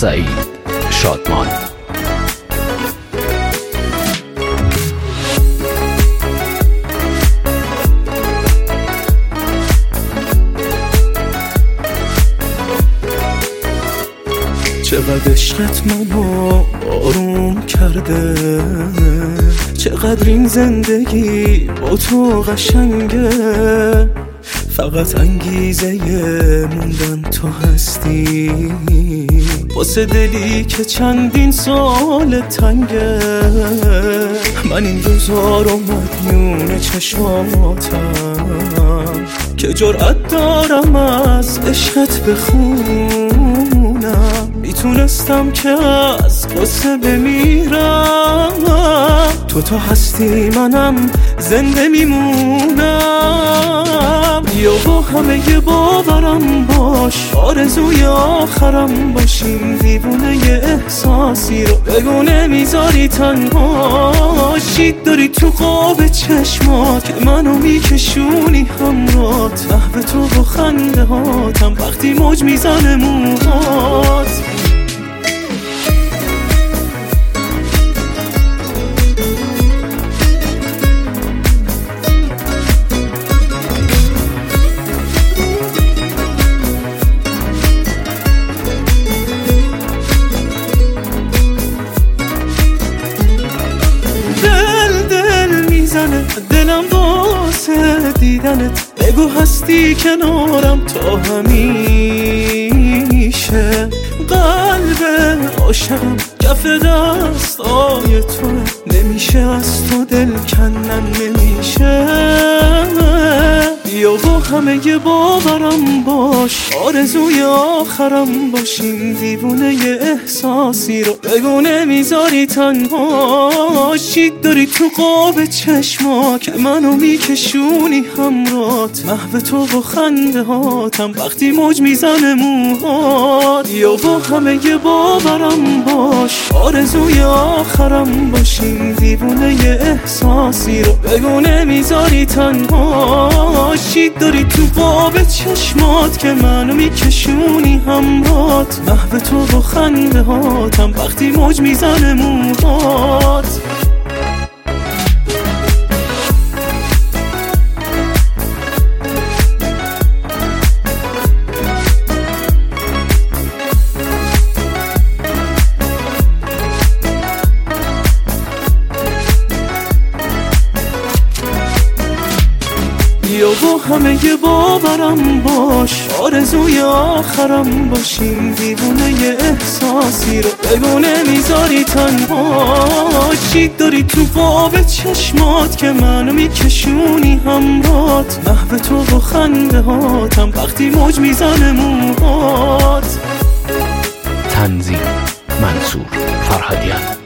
سعید شادمان. چقدر عشقت منو آروم کرده، چقدر این زندگی با تو قشنگه. فقط انگیزه موندن تو هستی، واسه دلی که چندین سال تنگه. من این روزا رو مدیون چشماتم که جرأت دارم از عشقت بخونم. میتونستم که از قصه بمیرم، تو هستی منم زنده میمونم. یا با همه باورم باش، آرزوی آخرم باشیم. دیوونه ی احساسی رو بگو نمیذاری تنها. شید داری تو قاب چشمات که منو میکشونی همرات. محو تو با خنده هاتم وقتی موج میزنه موهات. دلم واسه دیدنت، بگو هستی کنارم تا همیشه. قلب عاشقم کف دستای تو، نمیشه از تو دل کنن نمیشه. یا با همه باورم باش، آرزوی آخرم باشیم. دیوونه ی احساسی رو بگو نمیذاری تنها. شید داری تو قاب چشما که منو میکشونی همرات. محو تو با خنده هاتم وقتی موج میزنه موهات. یا با همه باورم باش، آرزوی آخرم باشیم. دیوونه ی احساسی رو بگو نمیذاری تنها. شید داری تو قاب چشمات که منو میکشونی همرات. محو تو با خنده هاتم وقتی موج میزنه موهات. یا با همه باورم باش، آرزوی آخرم باشیم. دیوونه ی احساسی رو بگو نمیذاری تنها. شید داری تو قاب چشمات که منو میکشونی همرات. محو تو با خنده هاتم وقتی موج میزنه موهات. تنظیم منصور فرهادیان.